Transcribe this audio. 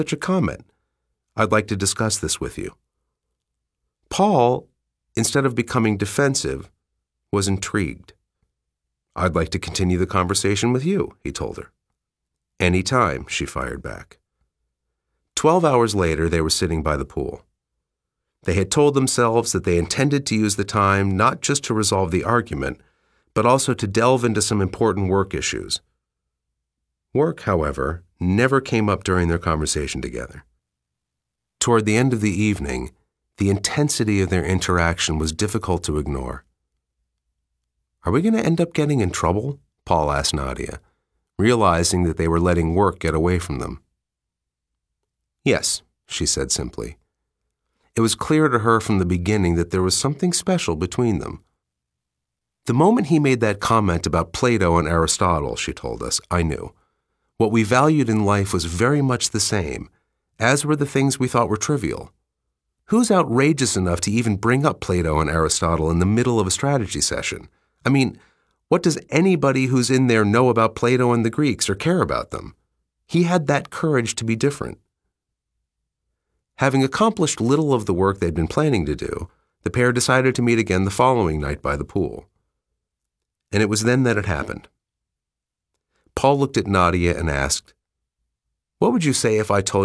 such a comment. I'd like to discuss this with you." Paul, instead of becoming defensive, was intrigued. "I'd like to continue the conversation with you," he told her. "Any time," she fired back. 12 hours later, they were sitting by the pool. They had told themselves that they intended to use the time not just to resolve the argument, but also to delve into some important work issues. Work, however, never came up during their conversation together. Toward the end of the evening, the intensity of their interaction was difficult to ignore. "Are we going to end up getting in trouble?" Paul asked Nadia, realizing that they were letting work get away from them. "Yes," she said simply. It was clear to her from the beginning that there was something special between them. "The moment he made that comment about Plato and Aristotle," she told us, "I knew. What we valued in life was very much the same, as were the things we thought were trivial. Who's outrageous enough to even bring up Plato and Aristotle in the middle of a strategy session? I mean, what does anybody who's in there know about Plato and the Greeks or care about them? He had that courage to be different." Having accomplished little of the work they'd been planning to do, the pair decided to meet again the following night by the pool. And it was then that it happened. Paul looked at Nadia and asked, "What would you say if I told